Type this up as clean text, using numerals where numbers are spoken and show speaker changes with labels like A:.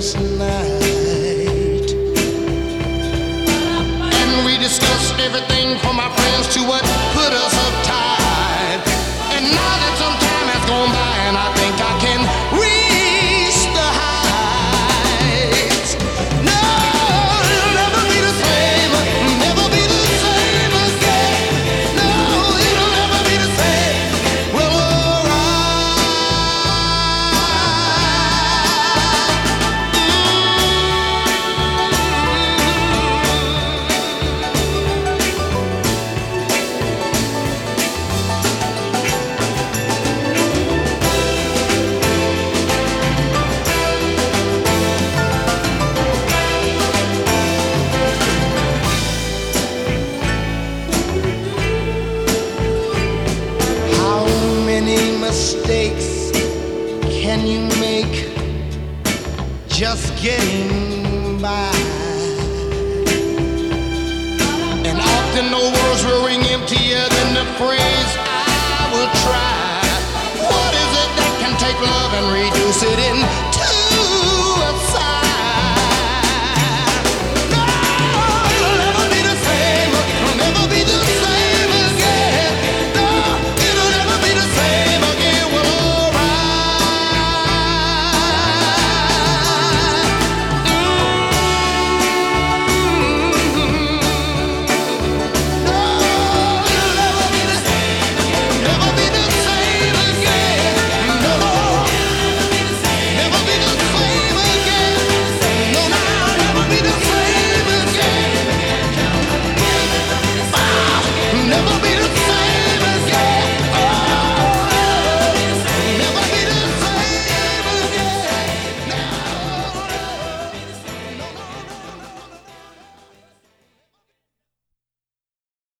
A: sleepless night. And we discussed everything from our friends to what put us uptight. And now that some time has gone by, and I think I can reach the heights. No, it'll never be the same, never be the same again. No, it'll never be the same. Well, how many mistakes can you make just getting by? And often the words will ring emptier than the phrase I will try. What is it that can take love and reduce it in